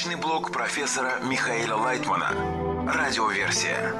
Научный блог профессора Михаила Лайтмана. Радиоверсия.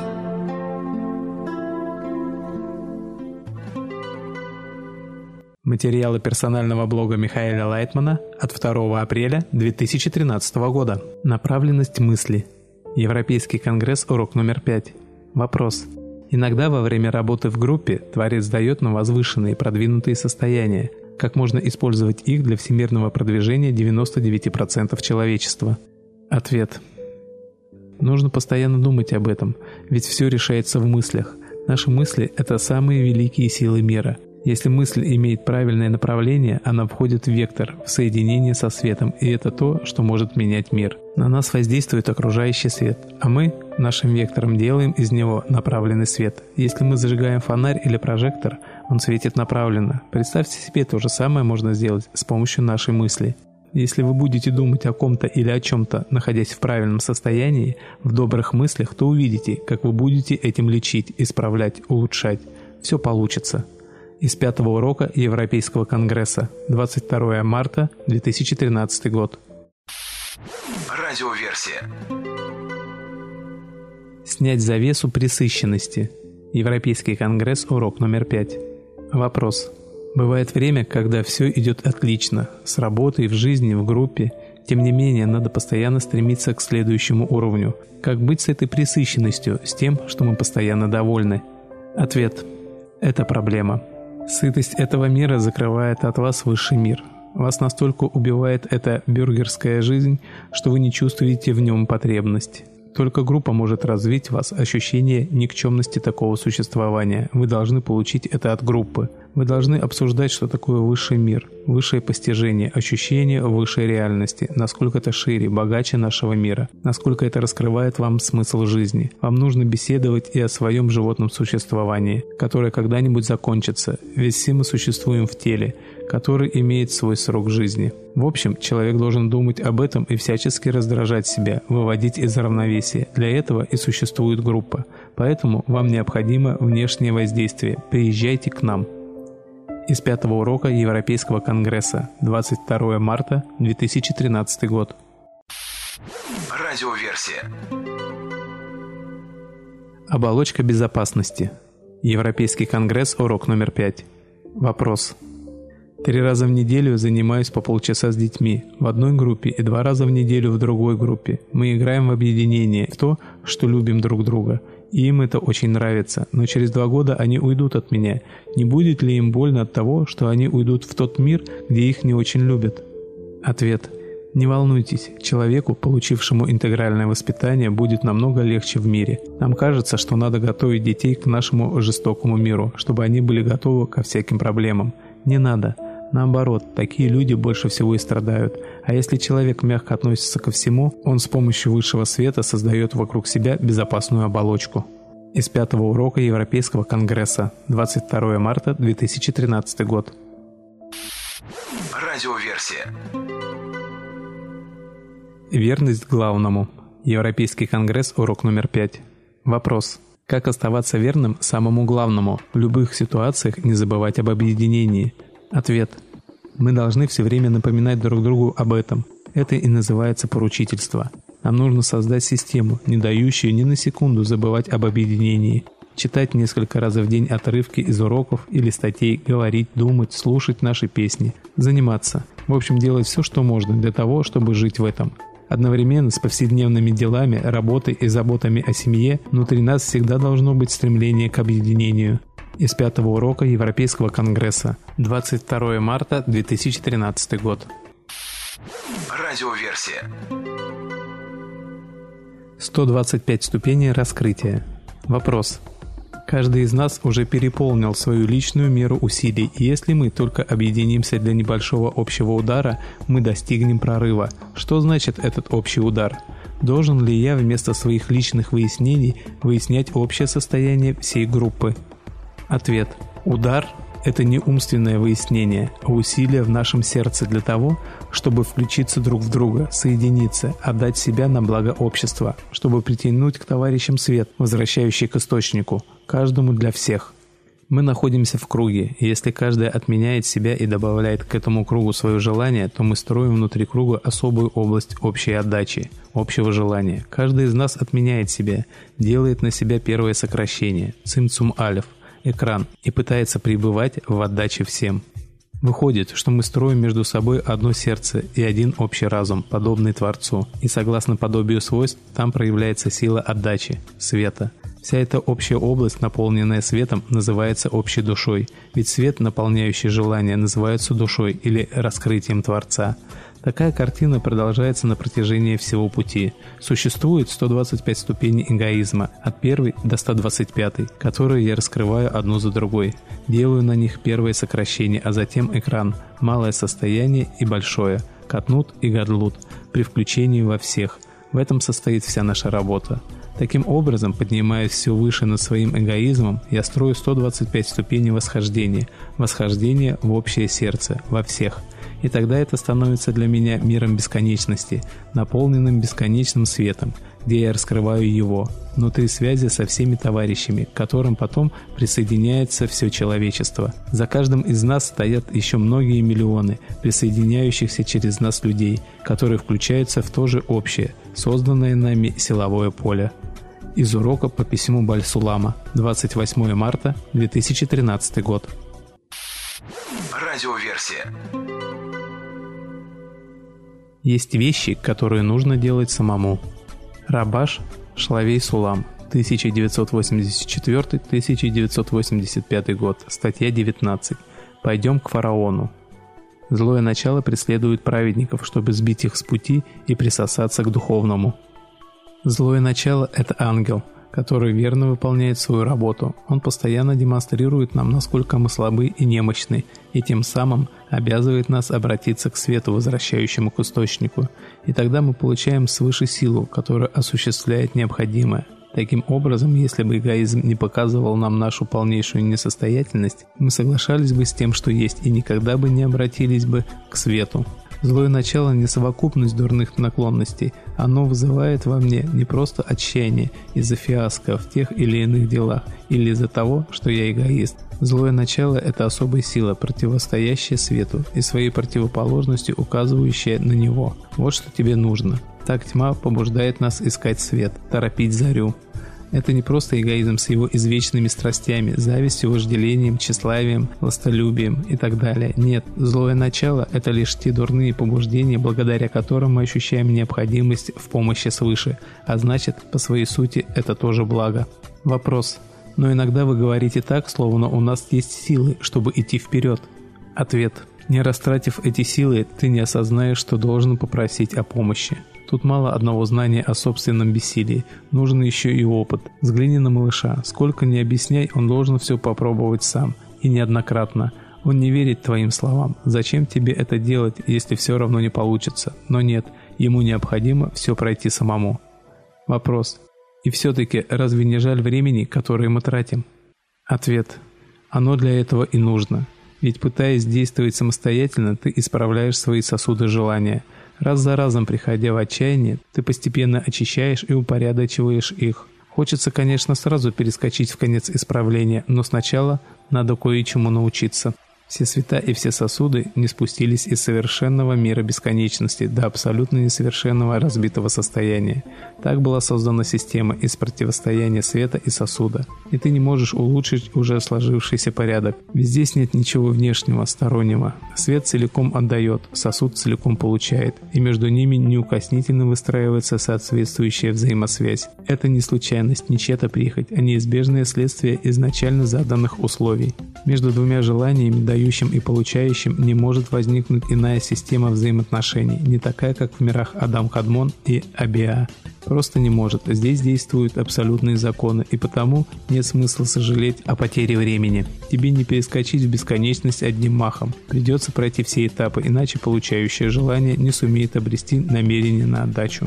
Материалы персонального блога Михаила Лайтмана от 2 апреля 2013 года. Направленность мысли. Европейский конгресс, урок номер 5. Вопрос. Иногда во время работы в группе Творец дает нам возвышенные и продвинутые состояния. Как можно использовать их для всемирного продвижения 99% человечества? Ответ. Нужно постоянно думать об этом, ведь все решается в мыслях. Наши мысли – это самые великие силы мира. Если мысль имеет правильное направление, она входит в вектор, в соединение со светом, и это то, что может менять мир. На нас воздействует окружающий свет, а мы нашим вектором делаем из него направленный свет. Если мы зажигаем фонарь или прожектор, он светит направленно. Представьте себе, то же самое можно сделать с помощью нашей мысли. Если вы будете думать о ком-то или о чем-то, находясь в правильном состоянии, в добрых мыслях, то увидите, как вы будете этим лечить, исправлять, улучшать. Все получится. Из 5-го урока Европейского конгресса, 22 марта 2013 год. Радиоверсия. Снять завесу пресыщенности. Европейский конгресс, урок номер 5. Вопрос. Бывает время, когда все идет отлично, с работой, в жизни, в группе. Тем не менее, надо постоянно стремиться к следующему уровню. Как быть с этой пресыщенностью, с тем, что мы постоянно довольны? Ответ. Это проблема. Сытость этого мира закрывает от вас высший мир. Вас настолько убивает эта бюргерская жизнь, что вы не чувствуете в нем потребность. Только группа может развить в вас ощущение никчемности такого существования. Вы должны получить это от группы. Вы должны обсуждать, что такое высший мир, высшее постижение, ощущение высшей реальности, насколько это шире, богаче нашего мира, насколько это раскрывает вам смысл жизни. Вам нужно беседовать и о своем животном существовании, которое когда-нибудь закончится, ведь все мы существуем в теле, который имеет свой срок жизни. В общем, человек должен думать об этом и всячески раздражать себя, выводить из равновесия. Для этого и существует группа. Поэтому вам необходимо внешнее воздействие. Приезжайте к нам. Из 5-го урока Европейского конгресса, 22 марта 2013 год. Радиоверсия. Оболочка безопасности. Европейский конгресс, урок номер 5. Вопрос. 3 раза в неделю занимаюсь по полчаса с детьми в одной группе и 2 раза в неделю в другой группе. Мы играем в объединение, в то, что любим друг друга. И им это очень нравится, но через 2 года они уйдут от меня. Не будет ли им больно от того, что они уйдут в тот мир, где их не очень любят? Ответ. Не волнуйтесь, человеку, получившему интегральное воспитание, будет намного легче в мире. Нам кажется, что надо готовить детей к нашему жестокому миру, чтобы они были готовы ко всяким проблемам. Не надо. Наоборот, такие люди больше всего и страдают. А если человек мягко относится ко всему, он с помощью высшего света создает вокруг себя безопасную оболочку. Из 5-го урока Европейского конгресса, 22 марта 2013 год. Радиоверсия. Верность главному. Европейский конгресс, урок номер 5. Вопрос. Как оставаться верным самому главному, в любых ситуациях не забывать об объединении? Ответ. Мы должны все время напоминать друг другу об этом. Это и называется поручительство. Нам нужно создать систему, не дающую ни на секунду забывать об объединении. Читать несколько раз в день отрывки из уроков или статей, говорить, думать, слушать наши песни, заниматься. В общем, делать все, что можно для того, чтобы жить в этом. Одновременно с повседневными делами, работой и заботами о семье внутри нас всегда должно быть стремление к объединению. Из 5-го урока Европейского конгресса, 22 марта 2013 год. Радиоверсия. 125 ступеней раскрытия. Вопрос. Каждый из нас уже переполнил свою личную меру усилий, и если мы только объединимся для небольшого общего удара, мы достигнем прорыва. Что значит этот общий удар? Должен ли я вместо своих личных выяснений выяснять общее состояние всей группы? Ответ. Удар – это не умственное выяснение, а усилие в нашем сердце для того, чтобы включиться друг в друга, соединиться, отдать себя на благо общества, чтобы притянуть к товарищам свет, возвращающий к источнику, каждому для всех. Мы находимся в круге, и если каждый отменяет себя и добавляет к этому кругу свое желание, то мы строим внутри круга особую область общей отдачи, общего желания. Каждый из нас отменяет себя, делает на себя первое сокращение, цимцум алеф, экран, и пытается пребывать в отдаче всем. Выходит, что мы строим между собой одно сердце и один общий разум, подобный Творцу, и согласно подобию свойств, там проявляется сила отдачи, света. Вся эта общая область, наполненная светом, называется общей душой, ведь свет, наполняющий желание, называется душой или раскрытием Творца. Такая картина продолжается на протяжении всего пути. Существует 125 ступеней эгоизма, от 1 до 125, которые я раскрываю одну за другой. Делаю на них первое сокращение, а затем экран, малое состояние и большое, катнут и гадлут, при включении во всех. В этом состоит вся наша работа. Таким образом, поднимаясь все выше над своим эгоизмом, я строю 125 ступеней восхождения в общее сердце, во всех. И тогда это становится для меня миром бесконечности, наполненным бесконечным светом, где я раскрываю его, внутри связи со всеми товарищами, к которым потом присоединяется все человечество. За каждым из нас стоят еще многие миллионы присоединяющихся через нас людей, которые включаются в то же общее, созданное нами силовое поле. Из урока по письму Баль-Сулама, 28 марта 2013 год. Радиоверсия. Есть вещи, которые нужно делать самому. Рабаш Шлавей Сулам, 1984-1985 год, статья 19. «Пойдем к фараону». Злое начало преследует праведников, чтобы сбить их с пути и присосаться к духовному. Злое начало – это ангел, который верно выполняет свою работу. Он постоянно демонстрирует нам, насколько мы слабы и немощны, и тем самым обязывает нас обратиться к свету, возвращающему к источнику. И тогда мы получаем свыше силу, которая осуществляет необходимое. Таким образом, если бы эгоизм не показывал нам нашу полнейшую несостоятельность, мы соглашались бы с тем, что есть, и никогда бы не обратились бы к свету. Злое начало не совокупность дурных наклонностей, оно вызывает во мне не просто отчаяние из-за фиаско в тех или иных делах, или из-за того, что я эгоист. Злое начало – это особая сила, противостоящая свету и своей противоположностью указывающая на него. Вот что тебе нужно. Так тьма побуждает нас искать свет, торопить зарю. Это не просто эгоизм с его извечными страстями, завистью, вожделением, тщеславием, властолюбием и так далее. Нет, злое начало – это лишь те дурные побуждения, благодаря которым мы ощущаем необходимость в помощи свыше, а значит, по своей сути, это тоже благо. Вопрос. Но иногда вы говорите так, словно у нас есть силы, чтобы идти вперед. Ответ. Не растратив эти силы, ты не осознаешь, что должен попросить о помощи. Тут мало одного знания о собственном бессилии, нужен еще и опыт. Взгляни на малыша, сколько ни объясняй, он должен все попробовать сам, и неоднократно. Он не верит твоим словам. Зачем тебе это делать, если все равно не получится? Но нет, ему необходимо все пройти самому. Вопрос. И все-таки разве не жаль времени, которое мы тратим? Ответ. Оно для этого и нужно. Ведь пытаясь действовать самостоятельно, ты исправляешь свои сосуды желания. Раз за разом, приходя в отчаяние, ты постепенно очищаешь и упорядочиваешь их. Хочется, конечно, сразу перескочить в конец исправления, но сначала надо кое-чему научиться. Все света и все сосуды не спустились из совершенного мира бесконечности до абсолютно несовершенного разбитого состояния. Так была создана система из противостояния света и сосуда. И ты не можешь улучшить уже сложившийся порядок. Ведь здесь нет ничего внешнего, стороннего. Свет целиком отдает, сосуд целиком получает. И между ними неукоснительно выстраивается соответствующая взаимосвязь. Это не случайность, не чья-то прихоть, а неизбежное следствие изначально заданных условий. Между двумя желаниями, дающим и получающим, не может возникнуть иная система взаимоотношений, не такая, как в мирах Адам-Кадмон и Абиа. Просто не может. Здесь действуют абсолютные законы, и потому нет смысла сожалеть о потере времени. Тебе не перескочить в бесконечность одним махом. Придется пройти все этапы, иначе получающее желание не сумеет обрести намерение на отдачу.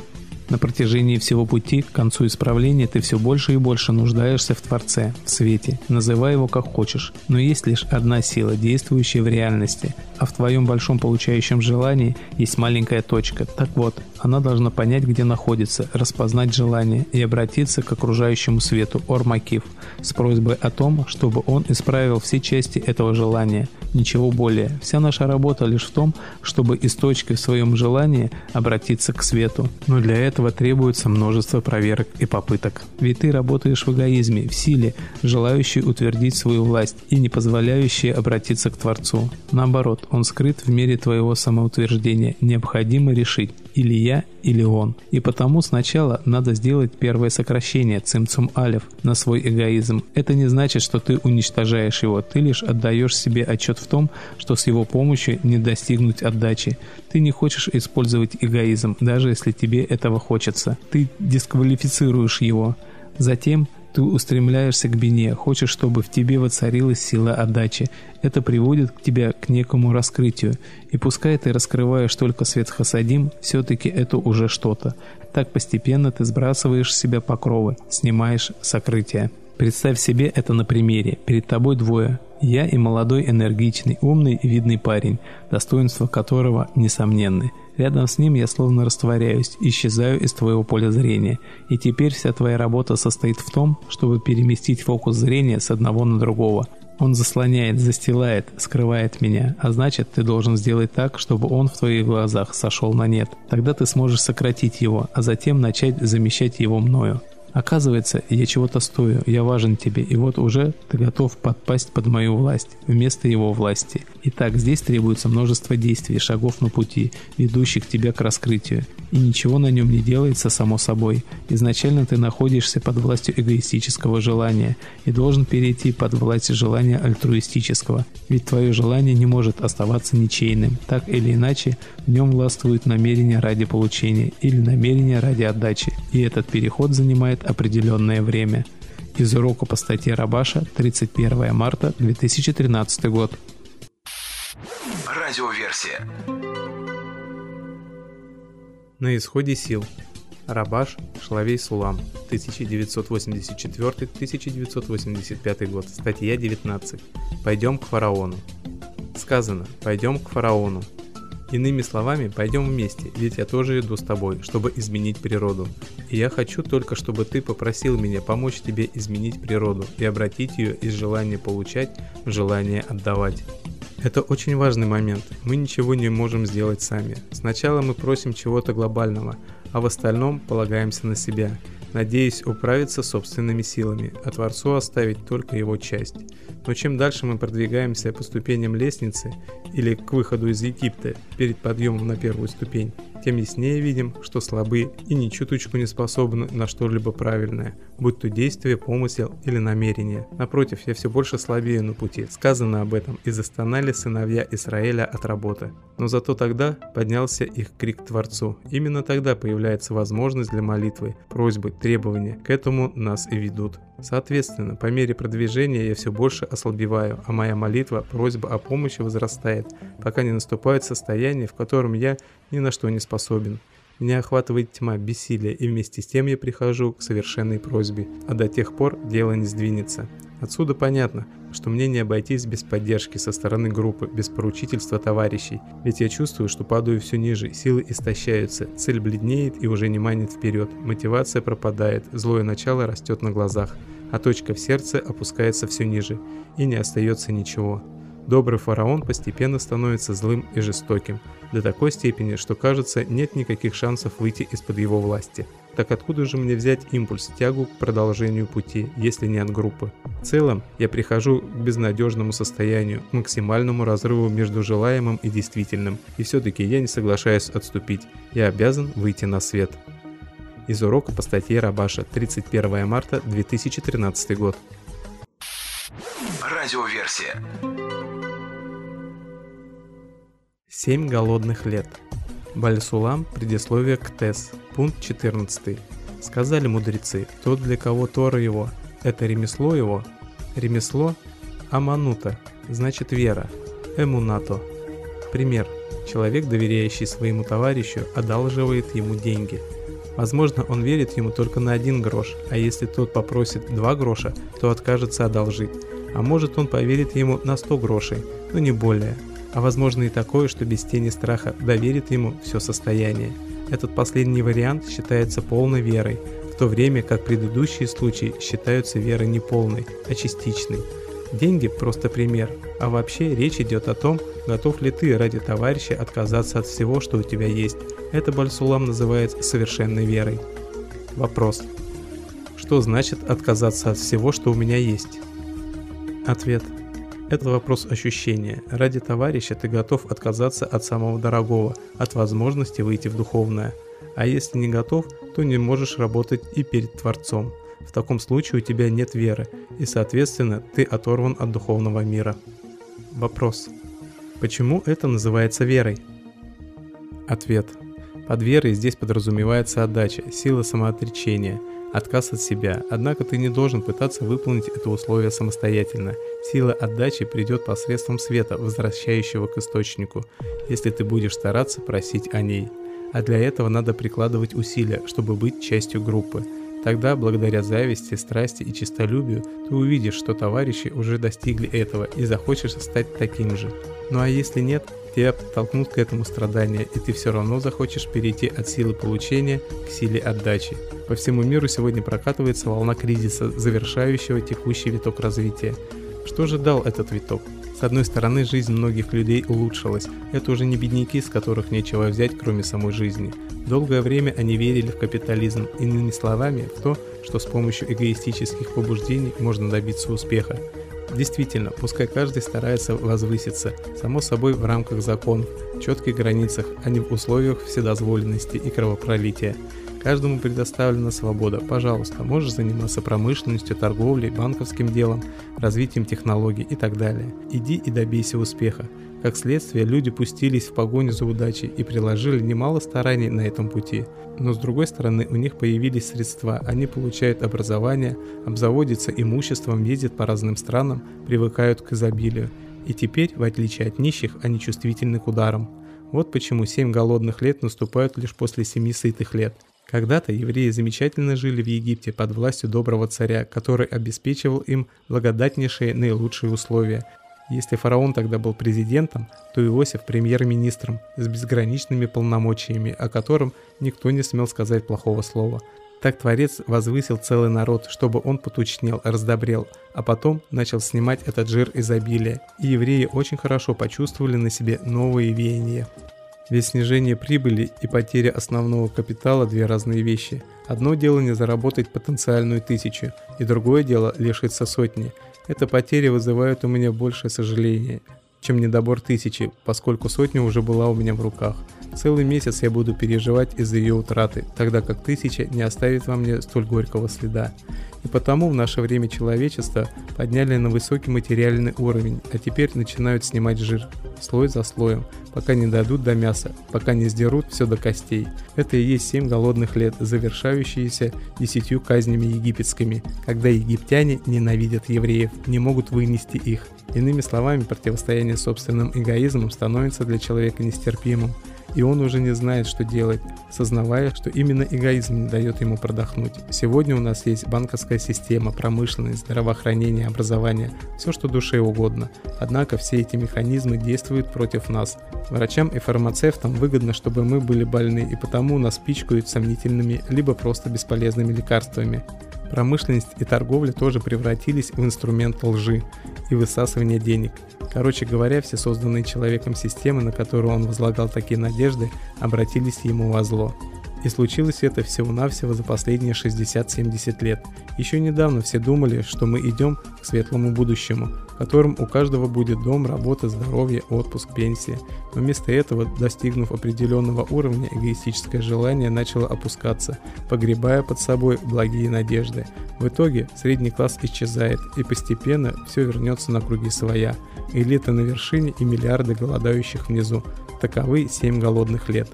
На протяжении всего пути к концу исправления ты все больше и больше нуждаешься в Творце, в свете, называй его как хочешь, но есть лишь одна сила, действующая в реальности, а в твоем большом получающем желании есть маленькая точка. Так вот, она должна понять, где находится, распознать желание и обратиться к окружающему свету Ор-Макив с просьбой о том, чтобы он исправил все части этого желания. Ничего более. Вся наша работа лишь в том, чтобы из точки в своем желании обратиться к свету. Но для этого требуется множество проверок и попыток. Ведь ты работаешь в эгоизме, в силе, желающей утвердить свою власть и не позволяющей обратиться к Творцу. Наоборот, он скрыт в мере твоего самоутверждения. Необходимо решить, или я, или он. И потому сначала надо сделать первое сокращение цимцум алеф на свой эгоизм. Это не значит, что ты уничтожаешь его, ты лишь отдаешь себе отчет в том, что с его помощью не достигнуть отдачи. Ты не хочешь использовать эгоизм, даже если тебе этого хочется. Ты дисквалифицируешь его. Затем ты устремляешься к бине, хочешь, чтобы в тебе воцарилась сила отдачи. Это приводит тебя к некому раскрытию. И пускай ты раскрываешь только свет хасадим, все-таки это уже что-то. Так постепенно ты сбрасываешь с себя покровы, снимаешь сокрытие. Представь себе это на примере. Перед тобой двое. Я и молодой, энергичный, умный и видный парень, достоинства которого несомненны. Рядом с ним я словно растворяюсь, исчезаю из твоего поля зрения. И теперь вся твоя работа состоит в том, чтобы переместить фокус зрения с одного на другого. Он заслоняет, застилает, скрывает меня, а значит, ты должен сделать так, чтобы он в твоих глазах сошел на нет. Тогда ты сможешь сократить его, а затем начать замещать его мною. Оказывается, я чего-то стою, я важен тебе, и вот уже ты готов подпасть под мою власть, вместо его власти. Итак, здесь требуется множество действий, шагов на пути, ведущих тебя к раскрытию. И ничего на нем не делается само собой. Изначально ты находишься под властью эгоистического желания и должен перейти под власть желания альтруистического. Ведь твое желание не может оставаться ничейным. Так или иначе, в нем властвует намерение ради получения или намерение ради отдачи. И этот переход занимает определенное время. Из урока по статье Рабаша, 31 марта 2013 год. Радиоверсия. На исходе сил. Рабаш Шлавей Сулам, 1984-1985 год, статья 19. Пойдем к фараону. Сказано, пойдем к фараону. Иными словами, пойдем вместе, ведь я тоже иду с тобой, чтобы изменить природу. И я хочу только, чтобы ты попросил меня помочь тебе изменить природу и обратить ее из желания получать в желание отдавать. Это очень важный момент. Мы ничего не можем сделать сами. Сначала мы просим чего-то глобального, а в остальном полагаемся на себя, надеясь управиться собственными силами, а Творцу оставить только его часть. Но чем дальше мы продвигаемся по ступеням лестницы или к выходу из Египта перед подъемом на первую ступень, тем яснее видим, что слабы и ни чуточку не способны на что-либо правильное, будь то действие, помысел или намерение. Напротив, я все больше слабею на пути. Сказано об этом, и застонали сыновья Израиля от работы. Но зато тогда поднялся их крик к Творцу. Именно тогда появляется возможность для молитвы, просьбы, требования. К этому нас и ведут. Соответственно, по мере продвижения я все больше ослабеваю, а моя молитва, просьба о помощи возрастает, пока не наступает состояние, в котором я ни на что не способен. Меня охватывает тьма, бессилие, и вместе с тем я прихожу к совершенной просьбе, а до тех пор дело не сдвинется. Отсюда понятно, что мне не обойтись без поддержки со стороны группы, без поручительства товарищей, ведь я чувствую, что падаю все ниже, силы истощаются, цель бледнеет и уже не манит вперед, мотивация пропадает, злое начало растет на глазах, а точка в сердце опускается все ниже, и не остается ничего. Добрый фараон постепенно становится злым и жестоким, до такой степени, что, кажется, нет никаких шансов выйти из-под его власти. Так откуда же мне взять импульс, тягу к продолжению пути, если не от группы? В целом, я прихожу к безнадежному состоянию, к максимальному разрыву между желаемым и действительным, и все-таки я не соглашаюсь отступить, я обязан выйти на свет. Из урока по статье Рабаша, 31 марта 2013 год. Радиоверсия. 7 голодных лет. Баль-Сулам, предисловие к Тес, пункт 14. Сказали мудрецы, тот, для кого Тора его, это ремесло его. Ремесло аманута, значит вера, эмунато. Пример. Человек, доверяющий своему товарищу, одалживает ему деньги. Возможно, он верит ему только на 1 грош, а если тот попросит 2 гроша, то откажется одолжить. А может, он поверит ему на 100 грошей, но не более. А возможно и такое, что без тени страха доверит ему все состояние. Этот последний вариант считается полной верой, в то время как предыдущие случаи считаются верой не полной, а частичной. Деньги – просто пример, а вообще речь идет о том, готов ли ты ради товарища отказаться от всего, что у тебя есть. Это Баль-Сулам называет совершенной верой. Вопрос. Что значит отказаться от всего, что у меня есть? Ответ. Это вопрос ощущения. Ради товарища ты готов отказаться от самого дорогого, от возможности выйти в духовное. А если не готов, то не можешь работать и перед Творцом. В таком случае у тебя нет веры, и, соответственно, ты оторван от духовного мира. Вопрос. Почему это называется верой? Ответ. Под верой здесь подразумевается отдача, сила самоотречения, отказ от себя. Однако ты не должен пытаться выполнить это условие самостоятельно. Сила отдачи придет посредством света, возвращающего к источнику, если ты будешь стараться просить о ней. А для этого надо прикладывать усилия, чтобы быть частью группы. Тогда, благодаря зависти, страсти и честолюбию, ты увидишь, что товарищи уже достигли этого и захочешь стать таким же. Ну а если нет, тебя подтолкнут к этому страдания, и ты все равно захочешь перейти от силы получения к силе отдачи. По всему миру сегодня прокатывается волна кризиса, завершающего текущий виток развития. Что же дал этот виток? С одной стороны, жизнь многих людей улучшилась. Это уже не бедняки, с которых нечего взять, кроме самой жизни. Долгое время они верили в капитализм, иными словами, в то, что с помощью эгоистических побуждений можно добиться успеха. Действительно, пускай каждый старается возвыситься, само собой в рамках законов, в четких границах, а не в условиях вседозволенности и кровопролития. Каждому предоставлена свобода. Пожалуйста, можешь заниматься промышленностью, торговлей, банковским делом, развитием технологий и так далее. Иди и добейся успеха. Как следствие, люди пустились в погоню за удачей и приложили немало стараний на этом пути. Но с другой стороны, у них появились средства, они получают образование, обзаводятся имуществом, ездят по разным странам, привыкают к изобилию. И теперь, в отличие от нищих, они чувствительны к ударам. Вот почему 7 голодных лет наступают лишь после 7 сытых лет. Когда-то евреи замечательно жили в Египте под властью доброго царя, который обеспечивал им благодатнейшие наилучшие условия. Если фараон тогда был президентом, то Иосиф премьер-министром с безграничными полномочиями, о котором никто не смел сказать плохого слова. Так Творец возвысил целый народ, чтобы он потучнел, раздобрел, а потом начал снимать этот жир изобилия, и евреи очень хорошо почувствовали на себе новые веяния. Ведь снижение прибыли и потеря основного капитала – две разные вещи. Одно дело не заработать потенциальную 1000, и другое дело лишиться сотни. Эта потеря вызывает у меня большее сожаление, чем недобор 1000, поскольку сотня уже была у меня в руках. Целый месяц я буду переживать из-за ее утраты, тогда как 1000 не оставит во мне столь горького следа. И потому в наше время человечество подняли на высокий материальный уровень, а теперь начинают снимать жир, слой за слоем, пока не дойдут до мяса, пока не сдерут все до костей. Это и есть 7 голодных лет, завершающиеся 10 казнями египетскими, когда египтяне ненавидят евреев, не могут вынести их. Иными словами, противостояние собственным эгоизмом становится для человека нестерпимым, и он уже не знает, что делать, сознавая, что именно эгоизм не дает ему продохнуть. Сегодня у нас есть банковская система, промышленность, здравоохранение, образование, все, что душе угодно. Однако все эти механизмы действуют против нас. Врачам и фармацевтам выгодно, чтобы мы были больны, и потому нас пичкают сомнительными, либо просто бесполезными лекарствами. Промышленность и торговля тоже превратились в инструмент лжи и высасывания денег. Короче говоря, все созданные человеком системы, на которую он возлагал такие надежды, обратились ему во зло. И случилось это всего-навсего за последние 60-70 лет. Еще недавно все думали, что мы идем к светлому будущему, в котором у каждого будет дом, работа, здоровье, отпуск, пенсия. Но вместо этого, достигнув определенного уровня, эгоистическое желание начало опускаться, погребая под собой благие надежды. В итоге средний класс исчезает, и постепенно все вернется на круги своя. Элита на вершине и миллиарды голодающих внизу. Таковы 7 голодных лет.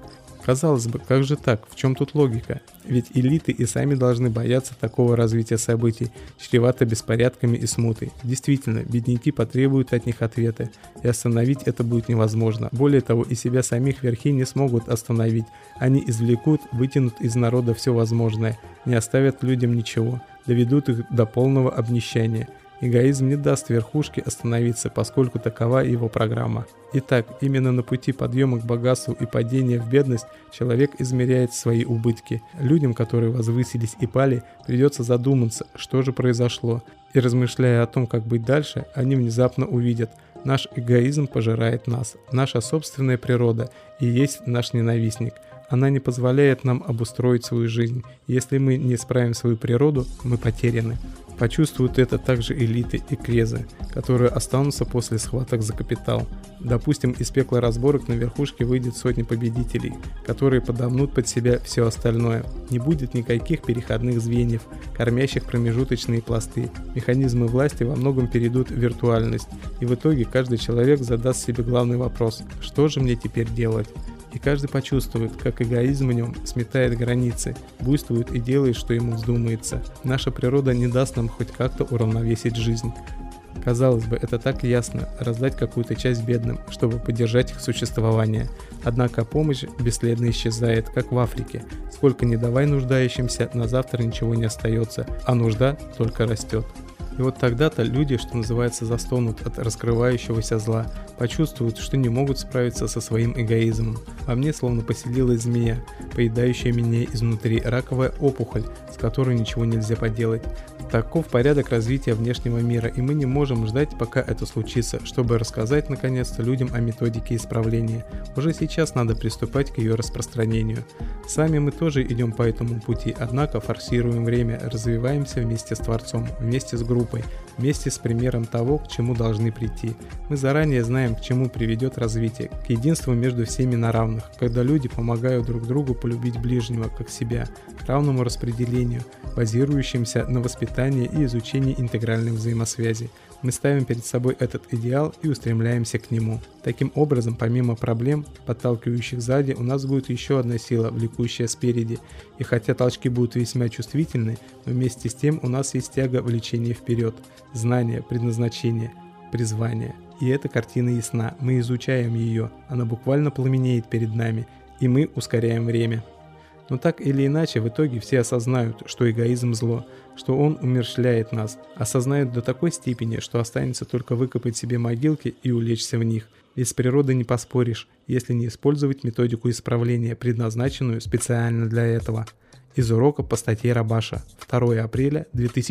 Казалось бы, как же так? В чем тут логика? Ведь элиты и сами должны бояться такого развития событий, чревато беспорядками и смутой. Действительно, бедняки потребуют от них ответа, и остановить это будет невозможно. Более того, и себя самих верхи не смогут остановить. Они извлекут, вытянут из народа все возможное, не оставят людям ничего, доведут их до полного обнищания. Эгоизм не даст верхушке остановиться, поскольку такова его программа. Итак, именно на пути подъема к богатству и падения в бедность человек измеряет свои убытки. Людям, которые возвысились и пали, придется задуматься, что же произошло. И размышляя о том, как быть дальше, они внезапно увидят: наш эгоизм пожирает нас, наша собственная природа и есть наш ненавистник. Она не позволяет нам обустроить свою жизнь. Если мы не исправим свою природу, мы потеряны. Почувствуют это также элиты и крезы, которые останутся после схваток за капитал. Допустим, из пекла разборок на верхушке выйдет сотни победителей, которые подомнут под себя все остальное. Не будет никаких переходных звеньев, кормящих промежуточные пласты. Механизмы власти во многом перейдут в виртуальность, и в итоге каждый человек задаст себе главный вопрос: что же мне теперь делать? И каждый почувствует, как эгоизм в нем сметает границы, буйствует и делает, что ему вздумается. Наша природа не даст нам хоть как-то уравновесить жизнь. Казалось бы, это так ясно – раздать какую-то часть бедным, чтобы поддержать их существование. Однако помощь бесследно исчезает, как в Африке. Сколько ни давай нуждающимся, на завтра ничего не остается, а нужда только растет. И вот тогда-то люди, что называется, застонут от раскрывающегося зла, почувствуют, что не могут справиться со своим эгоизмом. Во мне словно поселилась змея, поедающая меня изнутри, раковая опухоль, с которой ничего нельзя поделать. Таков порядок развития внешнего мира, и мы не можем ждать, пока это случится, чтобы рассказать наконец-то людям о методике исправления. Уже сейчас надо приступать к ее распространению. Сами мы тоже идем по этому пути, однако форсируем время, развиваемся вместе с Творцом, вместе с группой, вместе с примером того, к чему должны прийти. Мы заранее знаем, к чему приведет развитие, к единству между всеми на равных, когда люди помогают друг другу полюбить ближнего, как себя, к равному распределению, базирующимся на воспитании и изучении интегральной взаимосвязи. Мы ставим перед собой этот идеал и устремляемся к нему. Таким образом, помимо проблем, подталкивающих сзади, у нас будет еще одна сила, влекущая спереди. И хотя толчки будут весьма чувствительны, но вместе с тем у нас есть тяга влечения вперед, знание, предназначение, призвание. И эта картина ясна, мы изучаем ее, она буквально пламенеет перед нами, и мы ускоряем время. Но так или иначе, в итоге все осознают, что эгоизм зло, что он умерщвляет нас, осознают до такой степени, что останется только выкопать себе могилки и улечься в них. Ведь с природой не поспоришь, если не использовать методику исправления, предназначенную специально для этого. Из урока по статье Рабаша. 2 апреля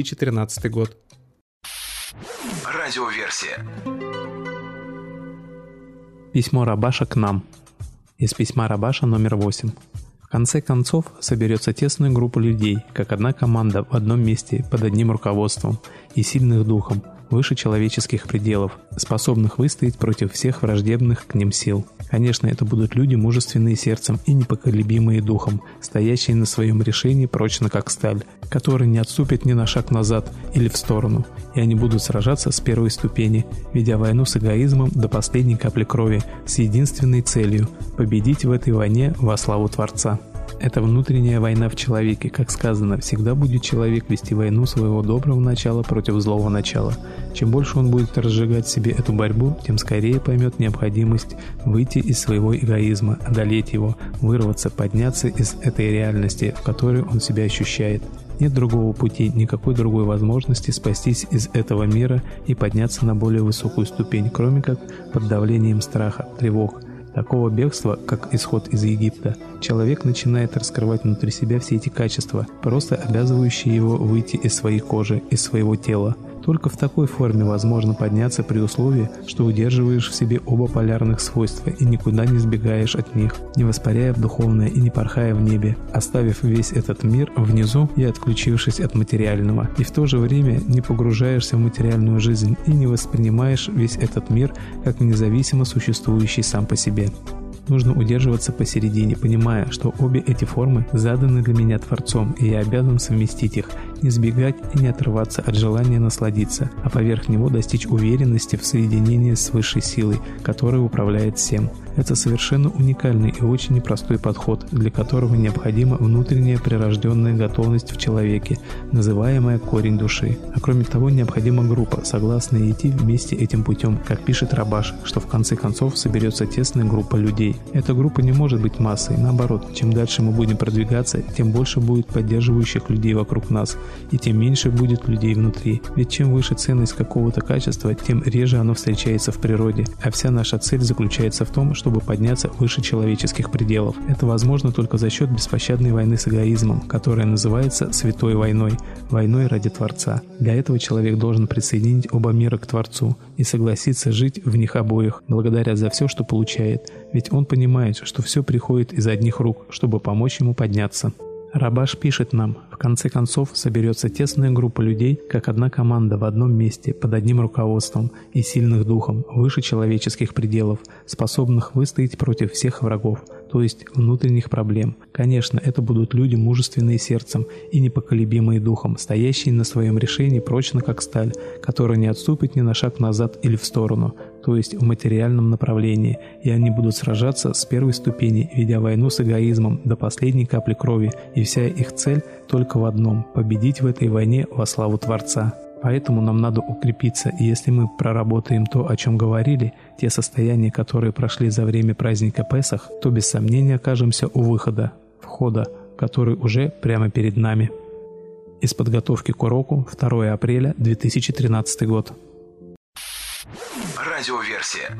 2013 год. Радиоверсия. Письмо Рабаша к нам. Из письма Рабаша номер 8. В конце концов, соберется тесная группа людей, как одна команда в одном месте под одним руководством и сильных духом, выше человеческих пределов, способных выстоять против всех враждебных к ним сил. Конечно, это будут люди, мужественные сердцем и непоколебимые духом, стоящие на своем решении прочно как сталь, которые не отступят ни на шаг назад или в сторону, и они будут сражаться с первой ступени, ведя войну с эгоизмом до последней капли крови, с единственной целью – победить в этой войне во славу Творца. Это внутренняя война в человеке, как сказано, всегда будет человек вести войну своего доброго начала против злого начала. Чем больше он будет разжигать в себе эту борьбу, тем скорее поймет необходимость выйти из своего эгоизма, одолеть его, вырваться, подняться из этой реальности, в которой он себя ощущает. Нет другого пути, никакой другой возможности спастись из этого мира и подняться на более высокую ступень, кроме как под давлением страха, тревог. Такого бегства, как исход из Египта, человек начинает раскрывать внутри себя все эти качества, просто обязывающие его выйти из своей кожи, из своего тела. Только в такой форме возможно подняться при условии, что удерживаешь в себе оба полярных свойства и никуда не сбегаешь от них, не воспаряя в духовное и не порхая в небе, оставив весь этот мир внизу и отключившись от материального. И в то же время не погружаешься в материальную жизнь и не воспринимаешь весь этот мир как независимо существующий сам по себе. Нужно удерживаться посередине, понимая, что обе эти формы заданы для меня Творцом, и я обязан совместить их, не сбегать и не отрываться от желания насладиться, а поверх него достичь уверенности в соединении с высшей силой, которая управляет всем. Это совершенно уникальный и очень непростой подход, для которого необходима внутренняя прирожденная готовность в человеке, называемая корень души. А кроме того, необходима группа, согласная идти вместе этим путем, как пишет Рабаш, что в конце концов соберется тесная группа людей. Эта группа не может быть массой, наоборот, чем дальше мы будем продвигаться, тем больше будет поддерживающих людей вокруг нас, и тем меньше будет людей внутри. Ведь чем выше ценность какого-то качества, тем реже оно встречается в природе, а вся наша цель заключается в том, чтобы подняться выше человеческих пределов. Это возможно только за счет беспощадной войны с эгоизмом, которая называется святой войной, войной ради Творца. Для этого человек должен присоединить оба мира к Творцу и согласиться жить в них обоих, благодаря за все, что получает, ведь он понимает, что все приходит из одних рук, чтобы помочь ему подняться. Рабаш пишет нам: в конце концов соберется тесная группа людей, как одна команда в одном месте, под одним руководством и сильных духом, выше человеческих пределов, способных выстоять против всех врагов, то есть внутренних проблем. Конечно, это будут люди мужественные сердцем и непоколебимые духом, стоящие на своем решении прочно как сталь, которая не отступит ни на шаг назад или в сторону, то есть в материальном направлении, и они будут сражаться с первой ступени, ведя войну с эгоизмом до последней капли крови, и вся их цель только в одном – победить в этой войне во славу Творца. Поэтому нам надо укрепиться, и если мы проработаем то, о чем говорили, те состояния, которые прошли за время праздника Песах, то без сомнения окажемся у выхода, входа, который уже прямо перед нами. Из подготовки к уроку, 2 апреля 2013 год. Радиоверсия.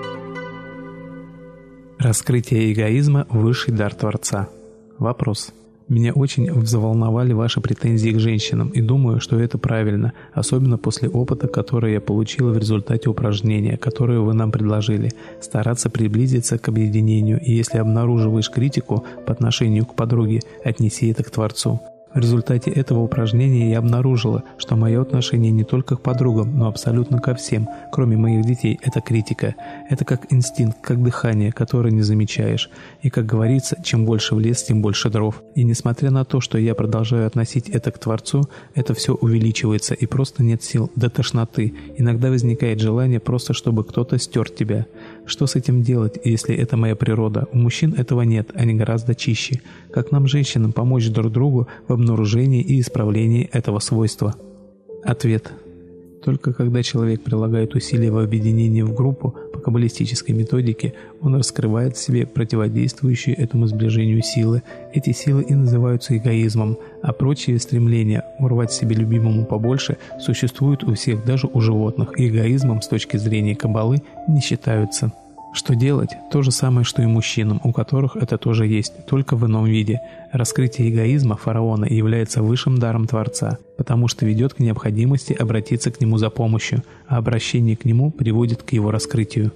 Раскрытие эгоизма – высший дар Творца. Вопрос. Меня очень взволновали ваши претензии к женщинам, и думаю, что это правильно, особенно после опыта, который я получила в результате упражнения, которое вы нам предложили, стараться приблизиться к объединению, и если обнаруживаешь критику по отношению к подруге, отнеси это к Творцу. В результате этого упражнения я обнаружила, что мое отношение не только к подругам, но абсолютно ко всем, кроме моих детей, это критика. Это как инстинкт, как дыхание, которое не замечаешь. И, как говорится, чем больше в лес, тем больше дров. И несмотря на то, что я продолжаю относить это к Творцу, это все увеличивается, и просто нет сил, до тошноты. Иногда возникает желание просто, чтобы кто-то стер тебя. Что с этим делать, если это моя природа? У мужчин этого нет, они гораздо чище. Как нам, женщинам, помочь друг другу в обнаружении и исправлении этого свойства? Ответ. Только когда человек прилагает усилия в объединении в группу по каббалистической методике, он раскрывает в себе противодействующие этому сближению силы. Эти силы и называются эгоизмом, а прочие стремления урвать себе любимому побольше существуют у всех, даже у животных, и эгоизмом с точки зрения каббалы не считаются. Что делать? То же самое, что и мужчинам, у которых это тоже есть, только в ином виде. Раскрытие эгоизма фараона является высшим даром Творца, потому что ведет к необходимости обратиться к нему за помощью, а обращение к нему приводит к его раскрытию.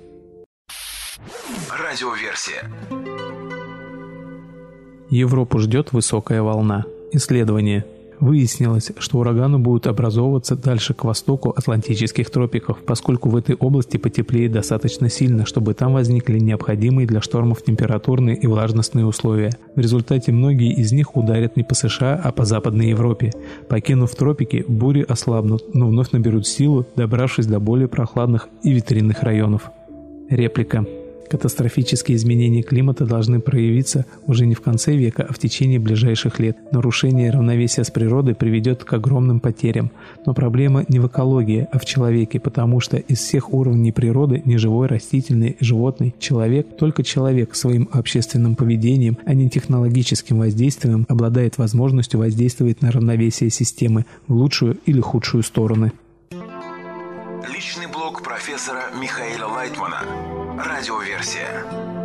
Радиоверсия. Европу ждет высокая волна. Исследование. Выяснилось, что ураганы будут образовываться дальше к востоку Атлантических тропиков, поскольку в этой области потеплеет достаточно сильно, чтобы там возникли необходимые для штормов температурные и влажностные условия. В результате многие из них ударят не по США, а по Западной Европе. Покинув тропики, бури ослабнут, но вновь наберут силу, добравшись до более прохладных и ветряных районов. Реплика. Катастрофические изменения климата должны проявиться уже не в конце века, а в течение ближайших лет. Нарушение равновесия с природой приведет к огромным потерям. Но проблема не в экологии, а в человеке, потому что из всех уровней природы, неживой, растительный, животный, человек, только человек своим общественным поведением, а не технологическим воздействием, обладает возможностью воздействовать на равновесие системы в лучшую или худшую стороны. Личный блог профессора Михаила Лайтмана. Радиоверсия.